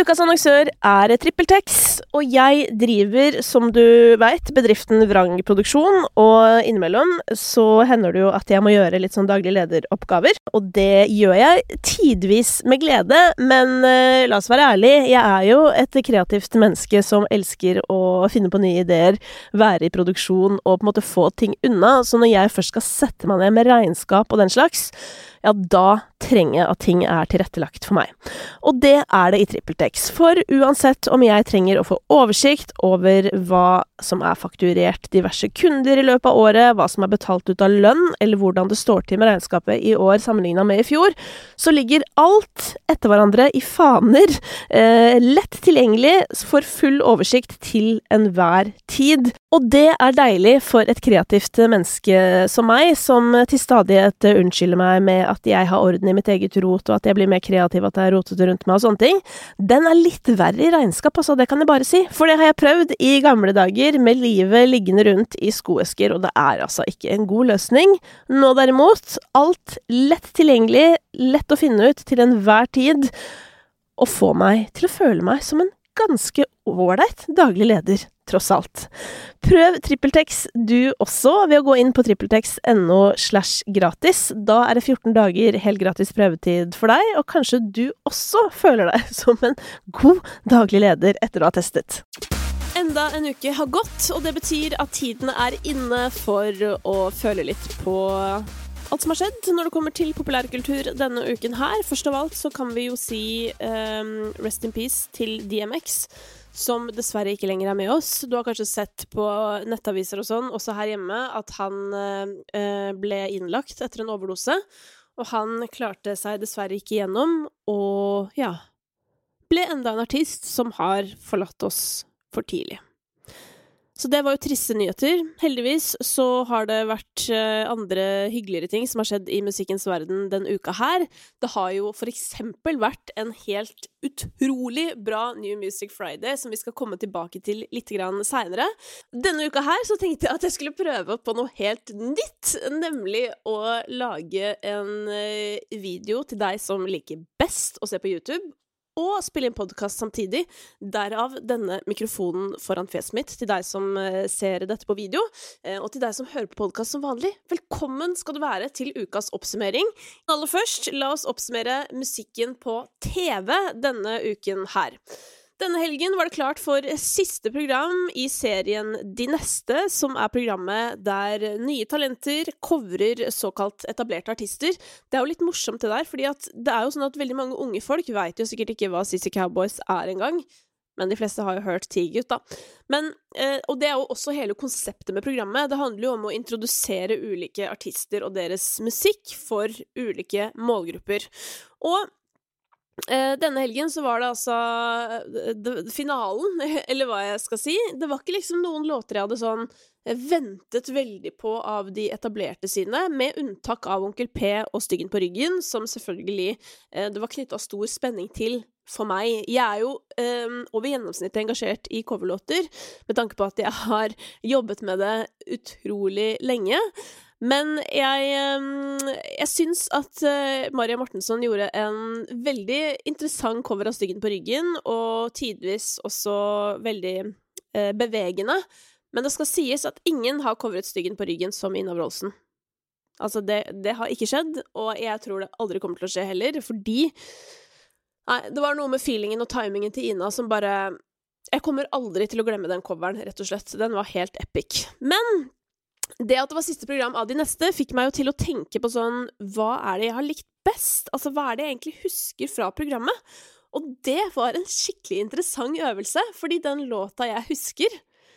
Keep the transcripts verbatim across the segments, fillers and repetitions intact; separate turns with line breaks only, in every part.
Ukas annonsør er TrippelTex, og jeg driver, som du vet, bedriften Vrang Produksjon, og innimellom så hender det jo at jeg må gjøre litt sånn daglig lederoppgaver, og det gjør jeg tidvis med glede, men uh, la oss være ærlig, jeg er jo et kreativt menneske som elsker å finne på nye ideer, være i produksjon og på en måte få ting unna, så når jeg først skal sette meg ned med regnskap og den slags, ja, da trenger jeg at ting er tilrettelagt for meg. Og det er det i TrippelTex, for uansett om jeg trenger å få oversikt over hva som er fakturert diverse kunder i løpet av året, hva som er betalt ut av lønn, eller hvordan det står til med regnskapet i år sammenlignet med i fjor, så ligger alt etter hverandre i faner, eh, lett tilgjengelig for full oversikt til enhver tid. Og det er deilig for et kreativt menneske som meg, som til stadighet unnskylder meg med at jeg har orden i mitt eget rot, og at jeg blir mer kreativ, at jeg er rotet rundt meg og sånne ting. Den er litt verre i regnskap, altså, det kan jeg bare si. For det har jeg prøvd i gamle dager, med livet liggende rundt i skoesker, og det er altså ikke en god løsning. Nå derimot, alt lett tilgjengelig, lett å finne ut til enhver tid, og få meg til å føle meg som en ganske ålreit daglig leder, tross alt. Prøv TrippelTex du også ved å gå inn på trippeltex.no slash gratis. Da er det fjorten dager helt gratis prøvetid for deg, og kanskje du også føler deg som en god daglig leder etter å ha testet. Enda en uke har gått, og det betyr at tiden er inne for å føle litt på alt som har skjedd når det kommer til populærkultur denne uken her. Først av alt så kan vi jo si um, rest in peace til D M X, som dessverre ikke lenger er med oss. Du har kanskje sett på nettaviser og sånn, også her hjemme, at han uh, ble innlagt etter en overdose, og han klarte seg dessverre ikke gjennom, og ja, ble enda en artist som har forlatt oss for tidlig. Så det var jo triste nyheter. Heldigvis så har det vært andre hyggeligere ting som har skjedd i musikkens verden den uka her. Det har jo for eksempel vært en helt utrolig bra New Music Friday, som vi skal komme tilbake til litt grann senere. Denne uka her så tenkte jeg at jeg skulle prøve på noe helt nytt, nemlig å lage en video til deg som liker best å se på YouTube, og spille en podcast samtidig, derav denne mikrofonen foran fjeset mitt, til deg som ser dette på video, og til deg som hører på podcast som vanlig. Velkommen skal du være til ukas oppsummering. Aller først, la oss oppsummere musikken på T V denne uken her. Denne helgen var det klart for siste program i serien De Neste, som er programmet der nye talenter coverer såkalt etablerte artister. Det er jo litt morsomt det der, fordi at det er jo sånn at veldig mange unge folk vet jo sikkert ikke hva Sissy Cowboys er engang, men de fleste har jo hørt Tigut da. Men, eh, og det er jo også hele konseptet med programmet. Det handler jo om å introdusere ulike artister og deres musikk for ulike målgrupper. Og Uh, denne helgen så var det altså uh, finalen, eller hva jeg skal si. Det var ikke liksom noen låter jeg hadde sånn ventet veldig på av de etablerte sine, med unntak av Onkel P og Styggen på ryggen, som selvfølgelig uh, det var knyttet stor spenning til for meg. Jeg er jo um, over gjennomsnittet engasjert i coverlåter, med tanke på at jeg har jobbet med det utrolig lenge. Men jeg, jeg syns at Maria Mortensen gjorde en veldig interessant cover av Styggen på ryggen, og tidvis også veldig bevegende. Men det skal sies at ingen har coveret Styggen på ryggen som Ina Wroldsen. Altså, det, det har ikke skjedd, og jeg tror det aldri kommer til å skje heller, fordi nei, det var noe med feelingen og timingen til Ina som bare Jeg kommer aldri til å glemme den coveren, rett og slett. Den var helt epic. Men det at det var siste program av De Neste fikk meg jo til å tenke på sånn, hva er det jeg har likt best? Altså, hva er det jeg egentlig husker fra programmet? Og det var en skikkelig interessant øvelse, fordi den låta jeg husker,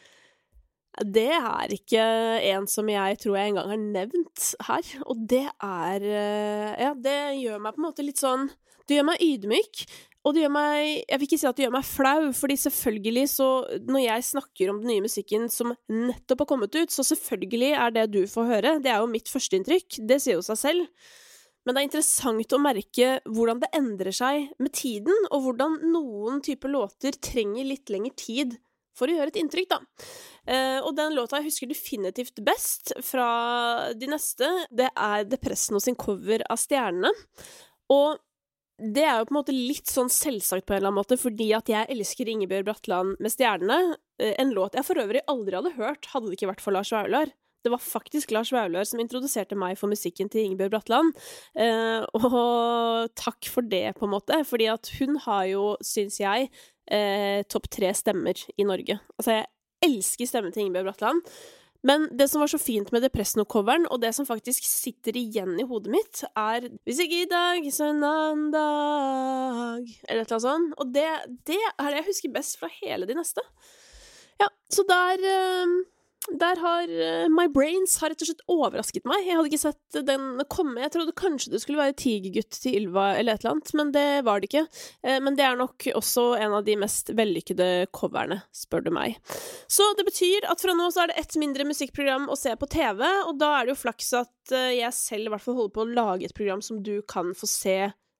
det er ikke en som jeg tror jeg engang har nevnt her. Og det er, ja, det gjør meg på en måte litt sånn, det gjør meg ydmyk, og det gjør meg, jeg vil ikke si at det gjør meg flau, fordi selvfølgelig så, når jeg snakker om den nye musikken som nettopp har kommet ut, så selvfølgelig er det du får høre. Det er jo mitt første inntrykk, det sier jo seg selv. Men det er interessant å merke hvordan det endrer seg med tiden, og hvordan noen typer låter trenger litt lengre tid for å gjøre et inntrykk, da. Uh, og den låta jeg husker definitivt best fra De Neste, det er Depresso sin cover av Stjernene. Og det er jo på en måte litt sånn selvsagt på en eller annen måte, fordi at jeg elsker Ingebjørg Bratland med stjernene. En låt jeg for øvrig aldri hadde hørt, hadde det ikke vært for Lars Vaular. Det var faktisk Lars Vaular som introduserte meg for musikken til Ingebjørg Bratland, eh, og takk for det på en måte, fordi at hun har jo, synes jeg, eh, topp tre stemmer i Norge. Altså, jeg elsker stemmen til Ingebjørg Bratland, men det som var så fint med Depresno-coveren, og det som faktisk sitter igjen i hodet mitt, er «Hvis ikke i dag, så en annen dag», eller et eller annet sånt, og det, det er det jeg husker best fra hele de neste. Ja, så der... Eh, Der har uh, My Brains har rett og slett overrasket meg. Jeg hadde ikke sett den komme. Jeg trodde kanskje det skulle være Tigergutt til Ylva eller et eller annet, men det var det ikke. Uh, men det er nok også en av de mest vellykkede coverne, spør du meg. Så det betyr at fra nå så er det et mindre musikkprogram å se på T V, og da er det jo flaks at uh, jeg selv i hvert fall holder på å lage et program som du kan få se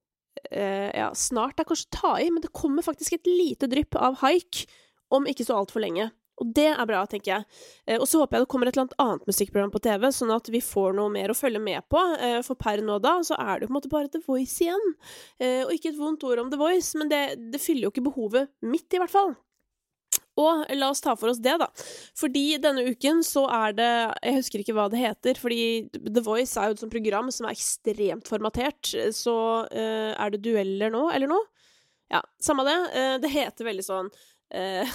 uh, ja, snart. Det er kanskje ta i, men det kommer faktisk et lite drypp av haik om ikke så alt for lenge. Og det er bra, tenker jeg. Eh, og så håper jeg det kommer et eller annet annet musikkprogram på T V, sånn at vi får noe mer å følge med på. Eh, for per nå da, så er det jo på en måte bare The Voice igjen. Eh, og ikke et vondt ord om The Voice, men det, det fyller jo ikke behovet mitt i hvert fall. Og la oss ta for oss det da. Fordi denne uken så er det, jeg husker ikke hva det heter, fordi The Voice er jo et sånt program som er ekstremt formatert, så eh, er det dueller nå, eller noe? Ja, samme det. Eh, det heter veldig sånn Uh,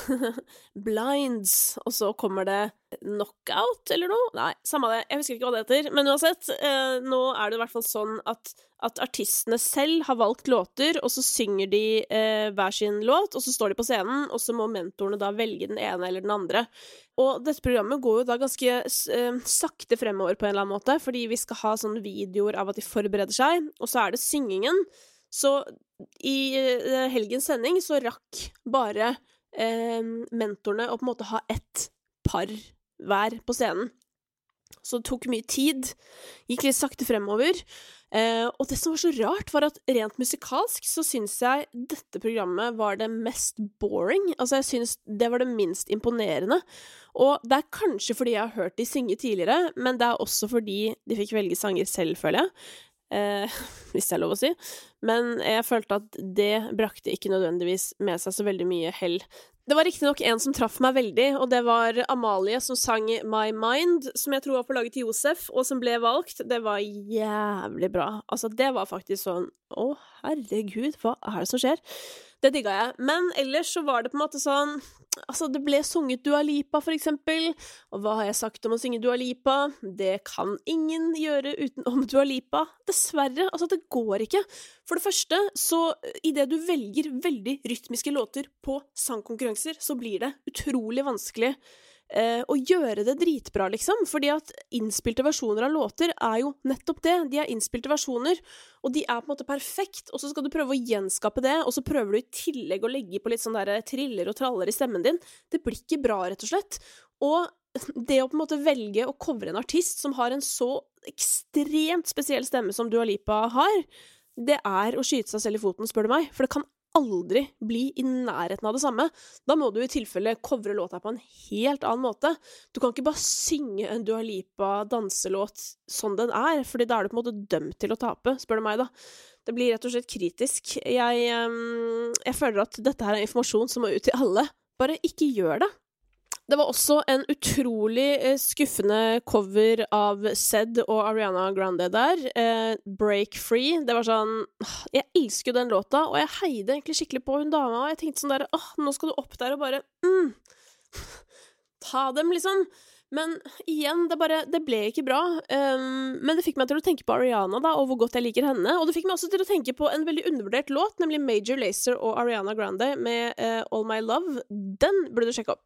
blinds, og så kommer det knockout, eller noe? Nei, samme det, jeg husker ikke hva det heter, men uansett, uh, nå er det i hvert fall sånn at, at artistene selv har valgt låter, og så synger de uh, hver sin låt, og så står de på scenen, og så må mentorene da velge den ene eller den andre. Og dette programmet går jo da ganske uh, sakte fremover på en eller annen måte, fordi vi skal ha sånne videoer av at de forbereder seg, og så er det syngingen. Så i uh, helgens sending så rakk bare Eh, mentorene å på en måte ha ett par hver på scenen. Så det tok mye tid, gikk litt sakte fremover, eh, og det som var så rart var at rent musikalsk så synes jeg dette programmet var det mest boring, altså jeg synes det var det minst imponerende, og det er kanskje fordi jeg har hørt de synge tidligere, men det er også fordi de fikk velge sanger selv, føler jeg. Eh, hvis det er lov å si, men jeg følte at det brakte ikke nødvendigvis med seg så veldig mye hell. Det var riktig nok en som traff meg veldig, og det var Amalie som sang My Mind, som jeg tror var på laget til Josef, og som ble valgt. Det var jævlig bra. Altså, det var faktisk sånn, å herregud, hva er det som skjer? Det digget jeg. Men ellers så var det på en måte sånn, altså det ble sunget Dua Lipa for eksempel, og hva har jeg sagt om å synge Dua Lipa? Det kan ingen gjøre utenom Dua Lipa. Dessverre, altså det går ikke. For det første, så i det du velger veldig rytmiske låter på sangkonkurranser, så blir det utrolig vanskelig eh, å gjøre det dritbra, liksom. Fordi at innspilte versjoner av låter er jo nettopp det. De er innspilte versjoner, og de er på en måte perfekt, og så skal du prøve å gjenskape det, og så prøver du i tillegg å legge på litt sånn der triller og traller i stemmen din. Det blir ikke bra, rett og slett. Og det å på en måte velge å covre en artist som har en så ekstremt spesiell stemme som Dua Lipa har, det er å skyte seg selv i foten, spør du meg, for det kan aldri bli i nærheten av det samme. Da må du i tilfelle covre låta på en helt annen måte. Du kan ikke bare synge en Dua Lipa danselåt sånn den er, fordi da er du på en måte dømt til å tape, spør du meg da. Det blir rett og slett kritisk. Jeg, jeg føler at dette her er informasjon som må ut til alle. Bare ikke gjør det. Det var også en utrolig skuffende cover av Zedd og Ariana Grande der, eh, Break Free. Det var sånn, jeg elsker jo den låta, og jeg heide egentlig skikkelig på hun dama, og jeg tenkte sånn der, åh, nå skal du opp der og bare, mm, ta dem liksom. Men igjen, det bare, det ble ikke bra, um, men det fikk meg til å tenke på Ariana da, og hvor godt jeg liker henne, og det fikk meg også til å tenke på en veldig undervurdert låt, nemlig Major Lazer og Ariana Grande med uh, All My Love. Den burde du sjekke opp.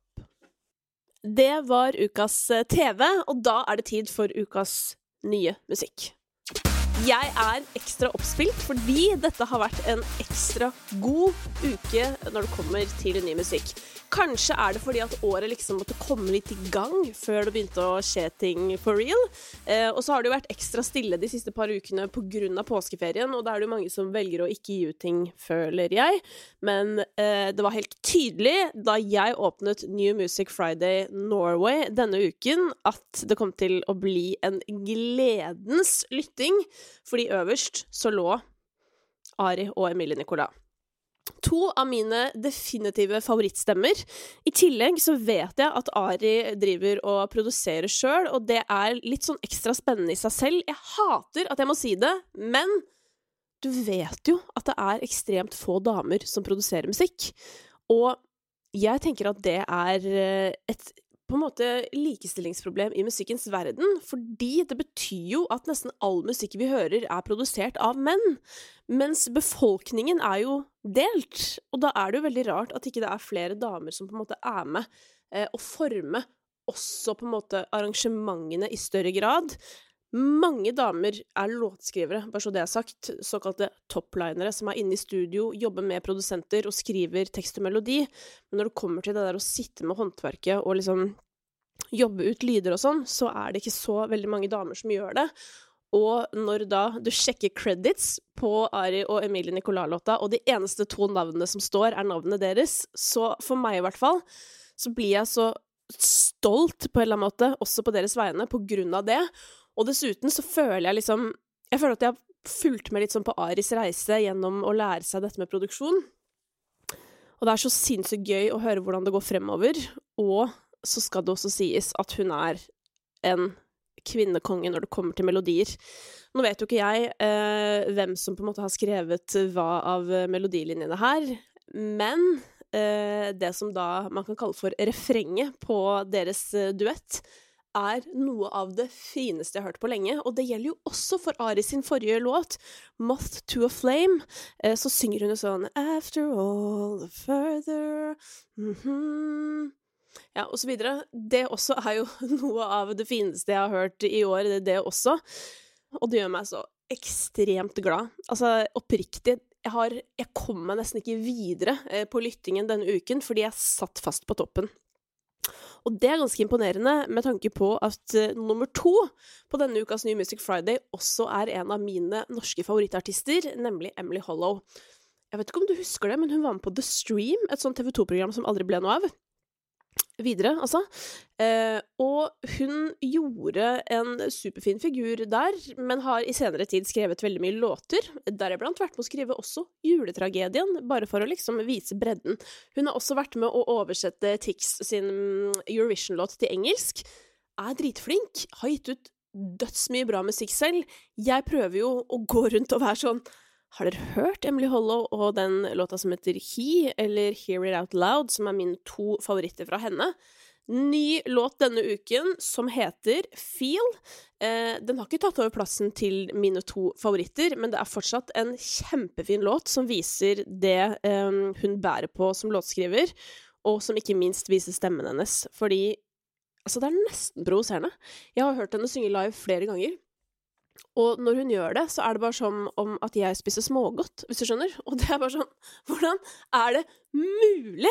Det var ukas T V, og da er det tid for ukas nye musikk. Jeg er ekstra oppspilt fordi dette har vært en ekstra god uke når det kommer til ny musikk. Kanskje er det fordi at året liksom måtte komme litt i gang før det begynte å skje ting for real. Eh, og så har det jo vært ekstra stille de siste par ukene på grunn av påskeferien, og da er det jo mange som velger å ikke gi ut ting, føler jeg. Men eh, det var helt tydelig da jeg åpnet New Music Friday Norway denne uken at det kom til å bli en gledens lytting, fordi øverst så lå Ari og Emilie Nicolas. To av mine definitive favorittstemmer. I tillegg så vet jeg at Ari driver og produserer selv, og det er litt sånn ekstra spennende i seg selv. Jeg hater at jeg må si det, men du vet jo at det er ekstremt få damer som produserer musikk. Og jeg tenker at det er et på en måte likestillingsproblem i musikkens verden, fordi det betyr jo at nesten all musikk vi hører er produsert av menn, mens befolkningen er jo delt, og da er det jo veldig rart at ikke det er flere damer som på en måte er med eh, og former også på en måte arrangementene i større grad. Mange damer er låtskrivere, bare så det er sagt, såkalte toplinere som er inne i studio, jobber med produsenter og skriver tekst og melodi, men når det kommer til det der å sitte med håndverket og liksom jobbe ut lyder og sånn, så er det ikke så veldig mange damer som gjør det. Og når da du sjekker credits på Ari og Emilie Nicolas-låta, og de eneste to navnene som står er navnene deres, så for meg i hvert fall, så blir jeg så stolt på en eller annen måte, også på deres vegne, på grunn av det. Og dessuten så føler jeg liksom, jeg føler at jeg har fulgt med litt sånn på Aris reise gjennom å lære seg dette med produksjon. Og det er så sinnssykt gøy å høre hvordan det går fremover, og så skal det også sies at hun er en kvinnekonge når det kommer til melodier. Nå vet jo ikke jeg eh, hvem som på en måte har skrevet hva av melodilinjene her, men eh, det som da man kan kalle for refrenget på deres eh, duett, er noe av det fineste jeg har hørt på lenge, og det gjelder jo også for Ari sin forrige låt, Moth to a Flame, eh, så synger hun jo sånn After all, the further mm-hmm. Ja, og så videre. Det også er jo noe av det fineste jeg har hørt i år, det, det også, og det gjør meg så ekstremt glad. Altså, oppriktig, jeg, har, jeg kom meg nesten ikke videre eh, på lyttingen denne uken, fordi jeg satt fast på toppen. Og det er ganske imponerende med tanke på at uh, nummer to på denne ukas New Music Friday også er en av mine norske favorittartister, nemlig Emily Hollow. Jeg vet ikke om du husker det, men hun var med på The Stream, et sånt T V to-program som aldri ble noe av. Videre, altså. Eh, og hun gjorde en superfin figur der, men har i senere tid skrevet veldig mye låter, deriblant vært med å skrive også Juletragedien, bare for å liksom vise bredden. Hun har også vært med å oversette Tix sin Eurovision-låt til engelsk, er dritflink, har gitt ut dødsmye bra musikk selv. Jeg prøver jo å gå rundt og være sånn, har dere hørt Emily Hollow og den låta som heter He, eller Hear It Out Loud, som er mine to favoritter fra henne? Ny låt denne uken som heter Feel. Eh, den har ikke tatt over plassen til mine to favoritter, men det er fortsatt en kjempefin låt som viser det eh, hun bærer på som låtskriver, og som ikke minst viser stemmen hennes, fordi altså, det er nesten provoserende. Jeg har hørt henne synge live flere ganger, og når hun gjør det, så er det bare som om at jeg spiser smågodt, hvis du skjønner. Og det er bare sånn, hvordan er det mulig?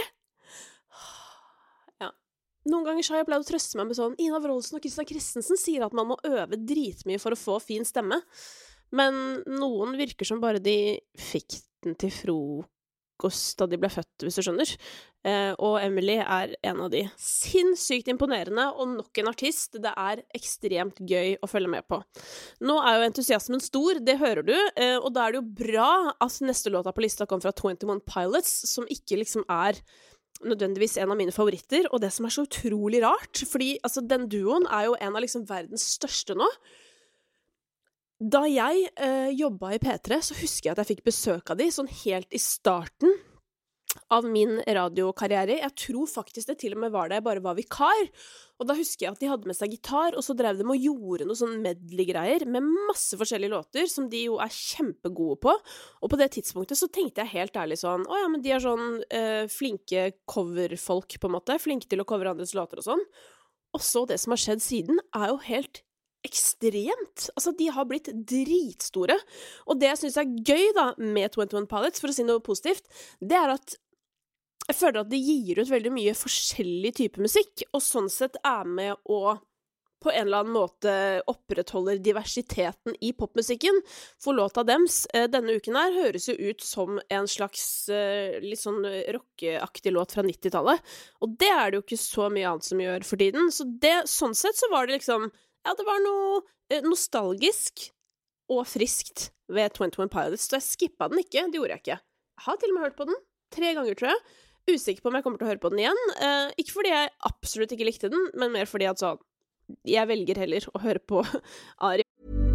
Ja. Noen ganger så har jeg pleid å trøste meg med sånn, Ina Wroldsen og Christian Christensen sier at man må øve dritmye for å få fin stemme. Men noen virker som bare de fikk den til frokost da de ble født, hvis du skjønner. Eh, og Emily er en av de. Sinnssykt imponerende, og nok en artist. Det er ekstremt gøy å følge med på. Nå er jo entusiasmen stor, det hører du, eh, og da er det jo bra at neste låta på lista kom fra twenty-one Pilots, som ikke liksom er nødvendigvis en av mine favoritter, og det som er så utrolig rart, fordi altså, den duoen er jo en av liksom verdens største nå. Da jeg eh, jobbet i P tre, så husker jeg at jeg fikk besøk av de, sånn helt i starten av min radiokarriere. Jeg tror faktisk det til og med var da jeg bare var vikar, og da husker jeg at de hadde med seg gitar, og så drev de og gjorde noe sånn medley-greier med masse forskjellige låter, som de jo er kjempegode på, og på det tidspunktet så tenkte jeg helt ærlig sånn, åja, men de er sånn eh, flinke coverfolk på en måte, flinke til å covere andres låter og sånn, og så det som har skjedd siden er jo helt ekstremt. Altså, de har blitt dritstore. Og det jeg synes er gøy da med twenty-one Pilots, for å si noe positivt, det er at jeg føler at de gir ut veldig mye forskjellig type musikk, og sånn sett er med å på en eller annen måte opprettholder diversiteten i popmusikken. For låta dems denne uken her høres jo ut som en slags litt sånn rockeaktig låt fra nittitallet, og det er det jo ikke så mye annet som gjør for tiden. Så det, sånn sett så var det liksom ja, det var noe nostalgisk og friskt ved twenty-one Pilots, så jeg skippet den ikke, det gjorde jeg ikke. Jeg har til og med hørt på den, tre ganger tror jeg. Usikker på om jeg kommer til å høre på den igjen. Eh, ikke fordi jeg absolutt ikke likte den, men mer fordi at sånn, jeg velger heller å høre på Ari.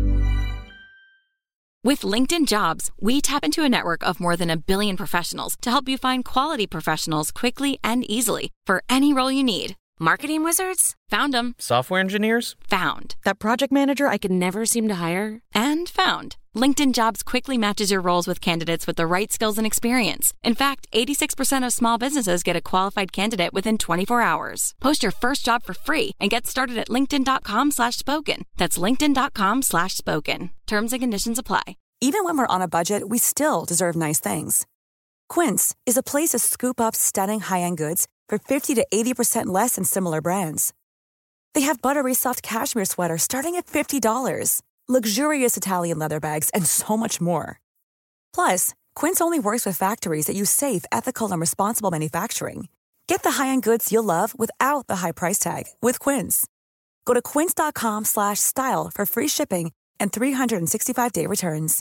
With LinkedIn Jobs, we tap into a network of more than a billion professionals to help you find quality professionals quickly and easily for any role you need. Marketing wizards? Found them.
Software engineers?
Found. That project manager I could never seem to hire? And found. LinkedIn Jobs quickly matches your roles with candidates with the right skills and experience. In fact, eighty-six percent of small businesses get a qualified candidate within twenty-four hours. Post your first job for free and get started at linkedin.com slash spoken. That's linkedin.com slash spoken. Terms and conditions apply.
Even when we're on a budget, we still deserve nice things. Quince is a place to scoop up stunning high-end goods for fifty to eighty percent less than similar brands. They have buttery soft cashmere sweaters starting at fifty dollars, luxurious Italian leather bags, and so much more. Plus, Quince only works with factories that use safe, ethical, and responsible manufacturing. Get the high-end goods you'll love without the high price tag with Quince. Go to quince.com slash style for free shipping and three sixty-five day returns.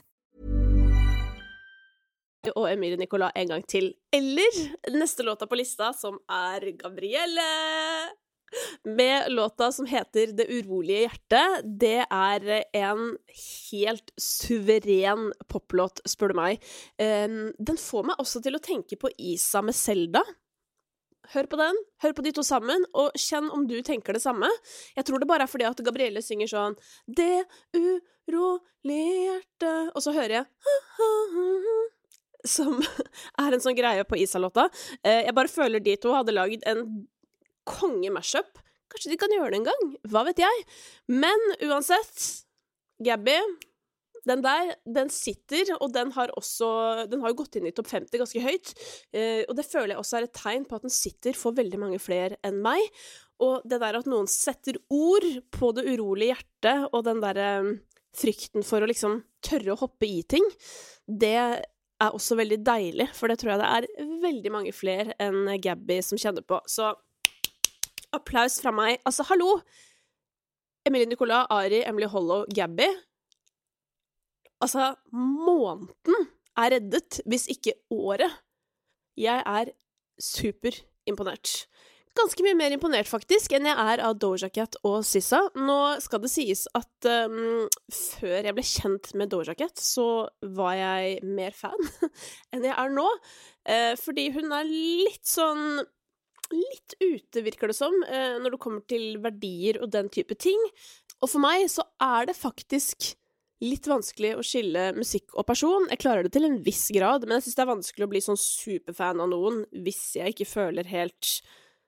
Og Emilie Nicolas en gang til. Eller neste låta på lista, som er Gabrielle, med låta som heter Det urolige hjertet. Det er en helt suveren poplåt, spør du meg. Den får meg også til å tenke på Isa med Zelda. Hør på den, hør på de to sammen, og kjenn om du tenker det samme. Jeg tror det bare er fordi at Gabrielle synger sånn Det urolige hjertet, og så hører jeg som er en sånn greie på Isa-låta. Jeg bare føler de to hadde laget en konge-mashup. Kanskje de kan gjøre det en gang, hva vet jeg? Men uansett, Gabby, den der, den sitter, og den har også, den har jo gått inn i topp femti ganske høyt, og det føler jeg også er et tegn på at den sitter for veldig mange flere enn meg, og det der at noen setter ord på det urolige hjertet, og den der frykten for å liksom tørre å hoppe i ting, det er også veldig deilig, for det tror jeg det er veldig mange flere enn Gabby som kjenner på. Så applaus fra meg. Altså, hallo! Emilie Nicolas, Ari, Emily Hollow, Gabby. Altså, måneden er reddet, hvis ikke året. Jeg er super imponert. Ganske mye mer imponert faktisk enn jeg er av Doja Cat og Sissa. Nå skal det sies at um, før jeg ble kjent med Doja Cat, så var jeg mer fan enn jeg er nå. Uh, fordi hun er litt sånn, litt ute virker det som, uh, når det kommer til verdier og den type ting. Og for meg så er det faktisk litt vanskelig å skille musikk og person. Jeg klarer det til en viss grad, men jeg synes det er vanskelig å bli sånn superfan av noen hvis jeg ikke føler helt...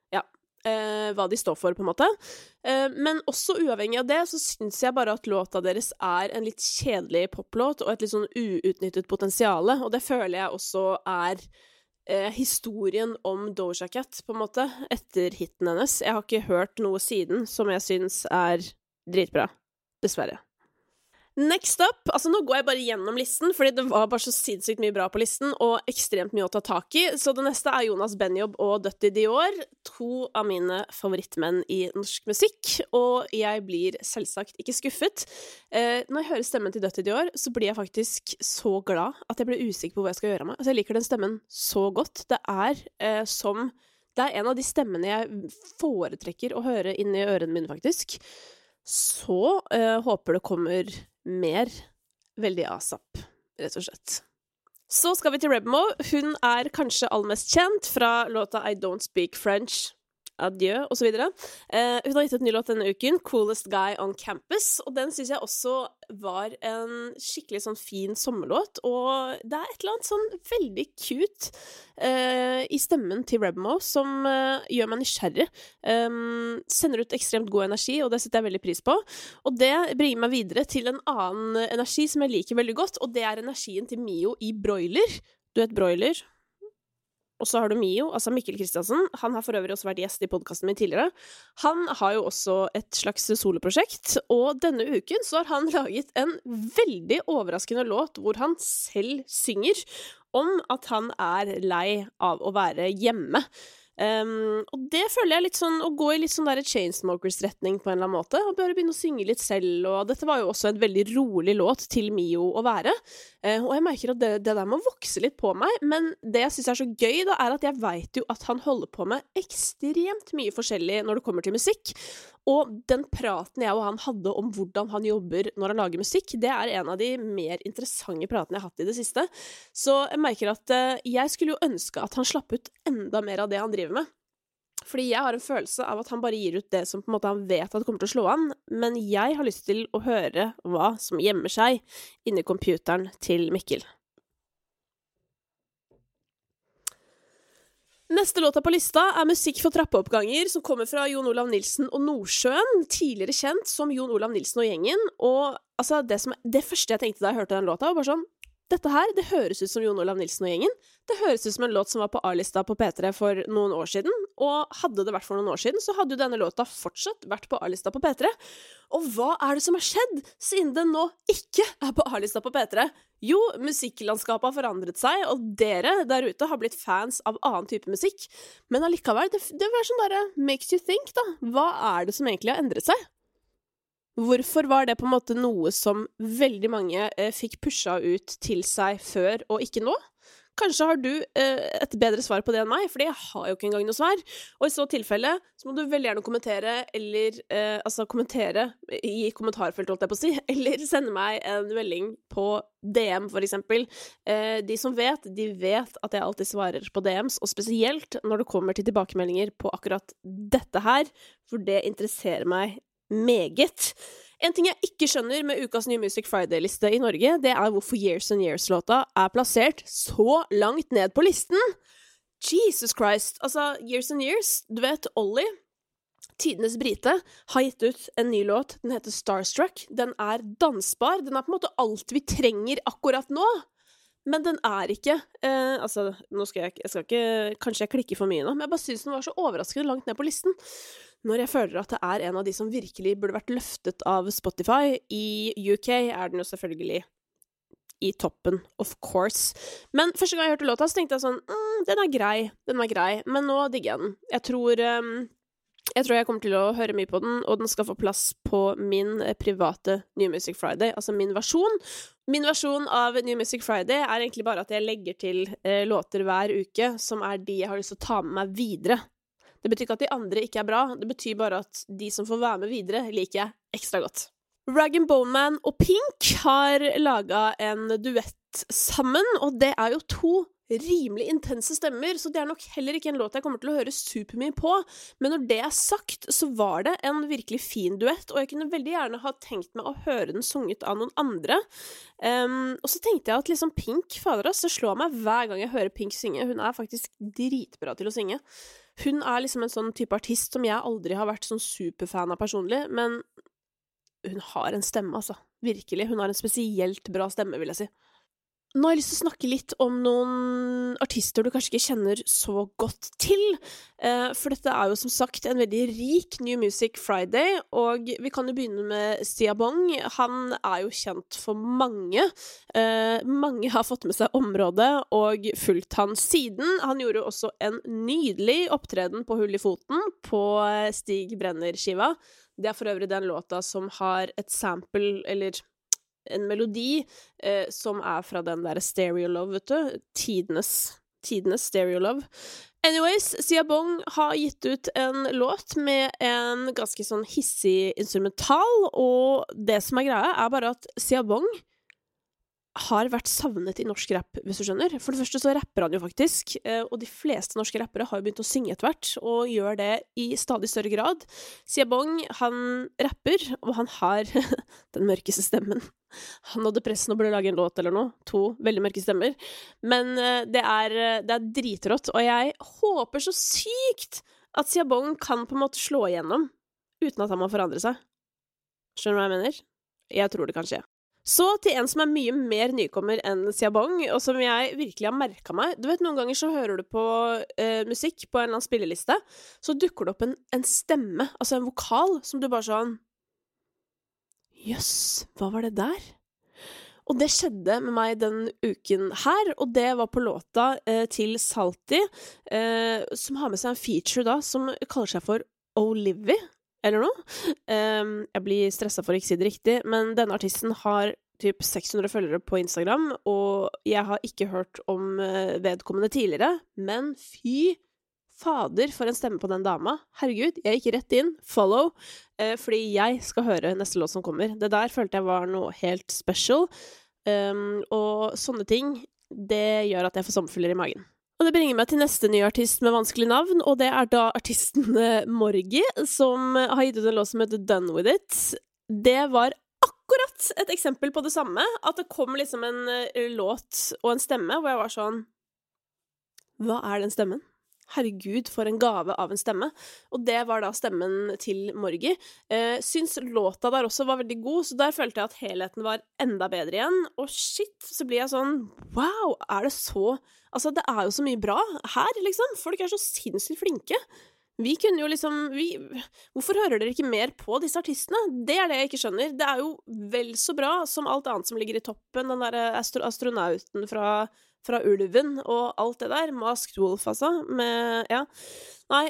Uh, hva de står for, på en måte. Uh, men også uavhengig av det, så synes jeg bare at låta deres er en litt kjedelig poplåt, og et litt sånn uutnyttet potensiale, og det føler jeg også er uh, historien om Doja Cat, på en måte, etter hitten hennes. Jeg har ikke hørt noe siden som jeg synes er dritbra. Dessverre. Next up, altså nå går jeg bare gjennom listen, fordi det var bare så sinnssykt mye bra på listen, og ekstremt mye å ta tak i, så det neste er Jonas Benjob og Dutty Dior, to av mine favorittmenn i norsk musikk, og jeg blir selvsagt ikke skuffet. Eh, når jeg hører stemmen til Dutty Dior, så blir jeg faktisk så glad at jeg blir usikker på hva jeg skal gjøre av meg. Altså jeg liker den stemmen så godt. Det er eh, som, det er en av de stemmene jeg foretrekker å høre inn i ørene mine faktisk. Så eh, håper det kommer mer veldig asap, rett og slett. Så skal vi til Rebmo. Hun er kanskje allmest kjent fra låta I Don't Speak French, Adieu, og så videre. Eh, hun har gitt ut en ny låt denne uken, Coolest Guy on Campus, og den synes jeg også var en skikkelig sånn fin sommerlåt, og det er et eller annet sånn veldig cute eh, i stemmen til Rebmo som eh, gjør meg nysgjerrig. Um, sender ut ekstremt god energi, og det setter jeg veldig pris på. Og det bringer meg videre til en annen energi som jeg liker veldig godt, og det er energien til Mio i Broiler. Du vet Broiler? Og så har du Mio, altså Mikkel Kristiansen. Han har for øvrig også vært gjest i podcasten min tidligere. Han har jo også et slags soloprosjekt, og denne uken så har han laget en veldig overraskende låt hvor han selv synger om at han er lei av å være hjemme. Um, og det føler jeg litt sånn, å gå i litt sånn der Chainsmokers-retning på en eller annen måte, og bare begynne å synge litt selv, og dette var jo også en veldig rolig låt til Mio å være, uh, og jeg merker at det, det der må vokse litt på meg, men det jeg synes er så gøy da, er at jeg vet jo at han holder på med ekstremt mye forskjellig når det kommer til musikk, og den praten jeg og han hadde om hvordan han jobber når han lager musikk, det er en av de mer interessante pratene jeg har hatt i det siste. Så jeg merker at uh, jeg skulle jo ønske at han slapp ut enda mer av det han driver med. Fordi jeg har en følelse av at han bare gir ut det som på en måte han vet at kommer til å slå an, men jeg har lyst til å høre hva som gjemmer seg inni computeren til Mikkel. Neste låta på lista er musikk for trappeoppganger som kommer fra Jon Olav Nilsen og Nordsjøen, tidligere kjent som Jon Olav Nilsen og gjengen, og altså, det, som, det første jeg tenkte da jeg hørte den låta var bare sånn, dette her, det høres ut som Jon Olav Nilsen og gjengen, det høres ut som en låt som var på A-lista på P tre for noen år siden, og hadde det vært for noen år siden, så hadde jo denne låta fortsatt vært på A-lista på P tre. Og hva er det som har skjedd, siden den nå ikke er på A-lista på P tre? Jo, musikklandskapet har forandret seg, og dere der ute har blitt fans av annen type musikk, men allikevel, det, det var sånn bare makes you think da, hva er det som egentlig har endret seg? Hvorfor var det på en måte noe som veldig mange eh, fikk pusha ut til seg før og ikke nå? Kanskje har du eh, et bedre svar på det enn meg, for jeg har jo ikke engang noe svar. Og i så tilfelle så må du veldig gjerne kommentere, eller eh, altså kommentere i kommentarfeltet, holdt jeg på å si, eller sende meg en melding på D M for eksempel. Eh, de som vet, de vet at jeg alltid svarer på D Ms, og spesielt når det kommer til tilbakemeldinger på akkurat dette her, for det interesserer meg meget. En ting jeg ikke skjønner med ukas New Music Friday-liste i Norge, det er hvorfor Years and Years-låta er plassert så langt ned på listen. Jesus Christ! Altså, Years and Years, du vet, Ollie, tidenes brite, har gitt ut en ny låt. Den heter Starstruck. Den er dansbar. Den er på en måte alt vi trenger akkurat nå. Men den er ikke, eh, altså, nå skal jeg, jeg skal ikke, kanskje jeg klikker for mye nå, men jeg bare synes den var så overraskende langt ned på listen, når jeg føler at det er en av de som virkelig burde vært løftet av Spotify. I U K er den jo selvfølgelig i toppen, of course. Men første gang jeg hørte låta, så tenkte jeg sånn, mm, den er grei, den er grei, men nå digger jeg den. Jeg tror... Um, Jeg tror jeg kommer til å høre mye på den, og den skal få plass på min private New Music Friday, altså min versjon. Min versjon av New Music Friday er egentlig bare at jeg legger til eh, låter hver uke, som er de jeg har lyst til å ta med meg videre. Det betyr ikke at de andre ikke er bra, det betyr bare at de som får være med videre, liker jeg ekstra godt. Rag and Bone Man og Pink har laget en duett sammen, og det er jo to rimelig intense stemmer, så det er nok heller ikke en låt jeg kommer til å høre supermye på, men når det er sagt, så var det en virkelig fin duett, og jeg kunne veldig gjerne ha tenkt meg å høre den sunget av noen andre. Um, og så tenkte jeg at liksom Pink, fader ass, det slår meg hver gang jeg hører Pink synge, hun er faktisk dritbra til å synge. Hun er liksom en sånn type artist som jeg aldri har vært sånn superfan av personlig, men hun har en stemme, altså. Virkelig, hun har en spesielt bra stemme, vil jeg si. Nå har jeg lyst til å snakke litt om noen artister du kanskje ikke kjenner så godt til, for dette er jo som sagt en veldig rik New Music Friday, og vi kan jo begynne med Sia Bong. Han er jo kjent for mange. Mange har fått med seg området og fulgt han siden. Han gjorde jo også en nydelig opptreden på Hull i foten på Stig Brenner-skiva. Det er for øvrig den låta som har et sample, eller en melodi eh, som er fra den der Stereo Love, vet du? Tidenes, tidenes Stereo Love. Anyways, Sia Bong har gitt ut en låt med en ganske sånn hissig instrumental, og det som er greia er bare at Sia Bong har vært savnet i norsk rapp, hvis du skjønner. For det første så rapper han jo faktisk, og de fleste norske rappere har jo begynt å synge etter hvert, og gjør det i stadig større grad. Sia Bong, han rapper, og han har den mørkeste stemmen. Han hadde pressen og burde lage en låt eller noe, to veldig mørke stemmer. Men det er, det er dritrått, og jeg håper så sykt at Sia Bong kan på en måte slå igjennom, uten at han må forandre seg. Skjønner du hva jeg mener? Jeg tror det kan skje. Så til en som er mye mer nykommer enn Sia Bong, og som jeg virkelig har merket meg. Du vet, noen ganger så hører du på eh, musikk på en eller annen spilleliste, så dukker det opp en, en stemme, altså en vokal, som du bare sånn, jøss, hva var det der? Og det skjedde med meg den uken her, og det var på låta eh, til Salty, eh, som har med seg en feature da, som kaller seg for Olivia, eller noe. Um, jeg blir stresset for å ikke si det riktig, men denne artisten har typ seks hundre følgere på Instagram, og jeg har ikke hørt om uh, vedkommende tidligere, men fy fader for en stemme på den dama. Herregud, jeg gikk rett inn, follow, uh, fordi jeg skal høre neste låt som kommer. Det der følte jeg var noe helt special, um, og sånne ting, det gjør at jeg får sommerfyller i magen. Og det bringer meg til neste nye artist med vanskelig navn, og det er da artisten Morgi, som har gitt ut en låt som heter Done With It. Det var akkurat et eksempel på det samme, at det kom liksom en låt og en stemme, hvor jeg var sånn, hva er den stemmen? Herregud, for en gave av en stemme. Og det var da stemmen til Morgi. Eh, syns låta der også var veldig god, så der følte jeg at helheten var enda bedre igjen. Og shit, så blir jeg sånn, wow, er det så... Altså, det er jo så mye bra her, liksom. Folk er så sinnssykt flinke. Vi kunne jo liksom... Vi, hvorfor hører dere ikke mer på disse artistene? Det er det jeg ikke skjønner. Det er jo vel så bra som alt annet som ligger i toppen. Den der astro astronauten fra... fra Ulven og alt det der, Masked Wolf altså, med, ja, nei,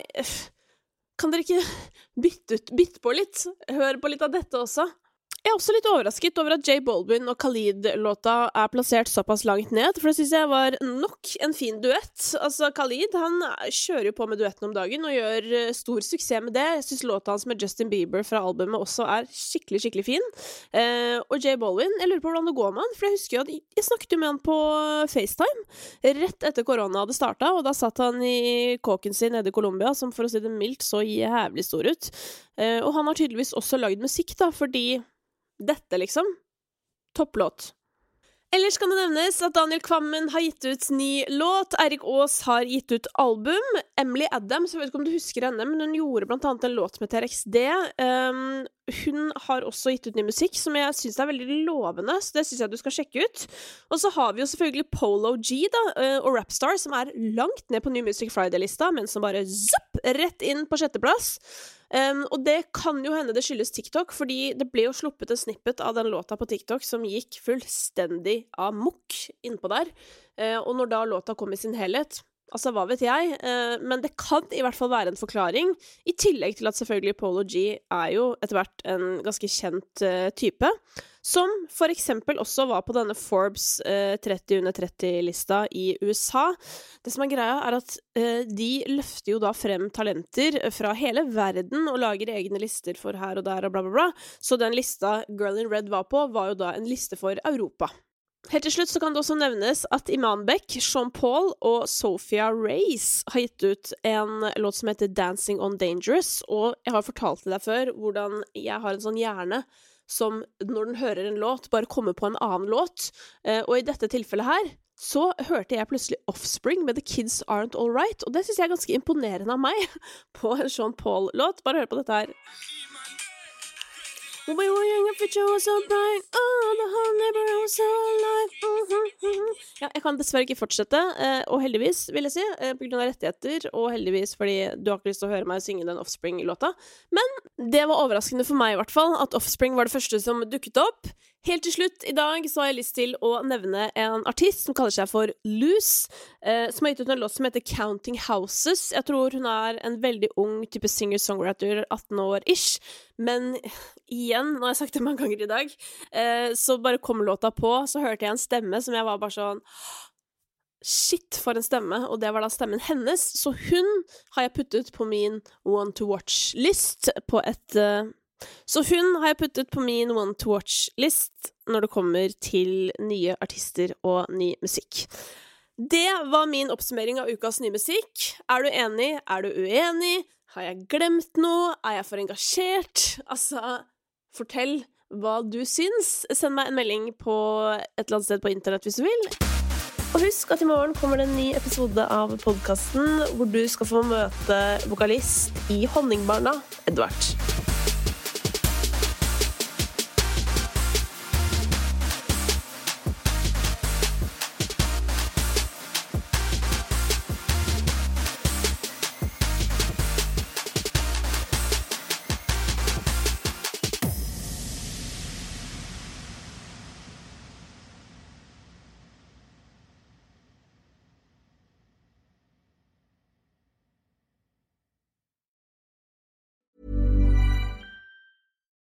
kan dere ikke bytte ut, bytte på litt, høre på litt av dette også? Jeg er også litt overrasket over at J Balvin og Khalid-låta er plassert såpass langt ned, for det synes jeg var nok en fin duett. Altså, Khalid, han kjører jo på med duetten om dagen og gjør stor suksess med det. Jeg synes låta hans med Justin Bieber fra albumet også er skikkelig, skikkelig fin. Eh, og J Balvin, jeg lurer på hvordan det går med han, for jeg husker jo at jeg snakket jo med han på FaceTime rett etter korona hadde startet, og da satt han i kåken sin nede i Colombia, som for å si det mildt så jævlig stor ut. Eh, og han har tydeligvis også lagd musikk da, fordi dette liksom, topplåt. Ellers kan det nevnes at Daniel Kvammen har gitt ut ny låt, Eirik Aas har gitt ut album, Emily Adams, jeg vet ikke om du husker henne, men hun gjorde blant annet en låt med T R X D. Um, hun har også gitt ut ny musikk, som jeg synes er veldig lovende, så det synes jeg du skal sjekke ut. Og så har vi jo selvfølgelig Polo G da, og Rapstar, som er langt ned på New Music Friday-lista, men som bare zup, rett inn på sjetteplass. Um, og det kan jo hende det skyldes TikTok, fordi det ble jo sluppet en snippet av den låta på TikTok som gikk fullstendig amok innpå der. Uh, og når da låta kom i sin helhet, altså hva vet jeg, uh, men det kan i hvert fall være en forklaring, i tillegg til at selvfølgelig Polo G er jo etter hvert en ganske kjent uh, type, som for eksempel også var på denne Forbes uh, tretti under tretti-lista i U S A. Det som er greia er at uh, de løfter jo da frem talenter fra hele verden og lager egne lister for her og der og bla bla bla. Så den lista Girl in Red var på, var jo da en liste for Europa. Helt til slutt så kan det også nevnes at Iman Beck, Sean Paul og Sophia Reyes har gitt ut en låt som heter Dancing on Dangerous, og jeg har fortalt til deg før hvordan jeg har en sånn hjerne som når den hører en låt, bare kommer på en annen låt. Eh, og i dette tilfellet her, så hørte jeg plutselig Offspring med The Kids Aren't All Right, og det synes jeg er ganske imponerende av meg på en Sean Paul-låt. Bare hør på dette her. We were young and future was so bright, oh, the whole neighborhood was so alive. Mm-hmm. Ja, jeg kan dessverre ikke fortsette, og heldigvis, vil jeg si, på grunn av rettigheter, og heldigvis fordi du har ikke lyst til å høre meg synge den Offspring-låta. Men det var overraskende for meg i hvert fall, at Offspring var det første som dukket opp. Helt til slutt i dag så har jeg lyst til å nevne en artist som kaller seg for Loose, eh, som har gitt ut en låt som heter Counting Houses. Jeg tror hun er en veldig ung type singer-songwriter, atten år-ish, men igjen, nå har jeg sagt det mange ganger i dag, eh, så bare kom låta på, så hørte jeg en stemme som jeg var bare sånn, shit for en stemme, og det var da stemmen hennes, så hun har jeg puttet på min Want to Watch-list på et... Eh, Så hun har jeg puttet på min Want to Watch-list når det kommer til nye artister og ny musikk. Det var min oppsummering av ukas nye musikk. Er du enig? Er du uenig? Har jeg glemt noe? Er jeg for engasjert? Altså, fortell hva du syns. Send meg en melding på et eller annet sted på internett hvis du vil. Og husk at i morgen kommer det en ny episode av podcasten hvor du skal få møte vokalist i Honningbarna, Edvard.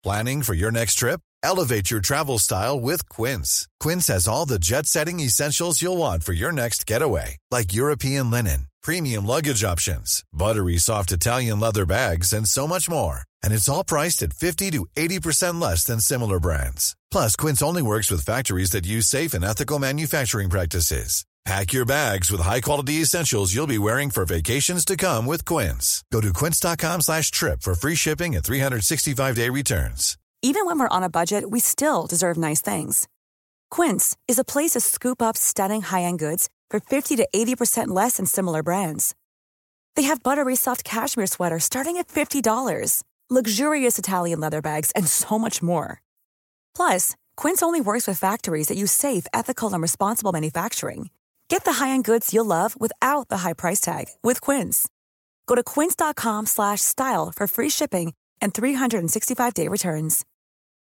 Planning for your next trip? Elevate your travel style with Quince. Quince has all the jet-setting essentials you'll want for your next getaway, like European linen, premium luggage options, buttery soft Italian leather bags, and so much more. And it's all priced at fifty to eighty percent less than similar brands. Plus, Quince only works with factories that use safe and ethical manufacturing practices. Pack your bags with high-quality essentials you'll be wearing for vacations to come with Quince. Go to quince.com slash trip for free shipping and three sixty-five day returns.
Even when we're on a budget, we still deserve nice things. Quince is a place to scoop up stunning high-end goods for fifty to eighty percent less than similar brands. They have buttery soft cashmere sweaters starting at fifty dollars, luxurious Italian leather bags, and so much more. Plus, Quince only works with factories that use safe, ethical, and responsible manufacturing. Get the high-end goods you'll love without the high price tag with Quince. Go to quince.com slash style for free shipping and three sixty-five day returns.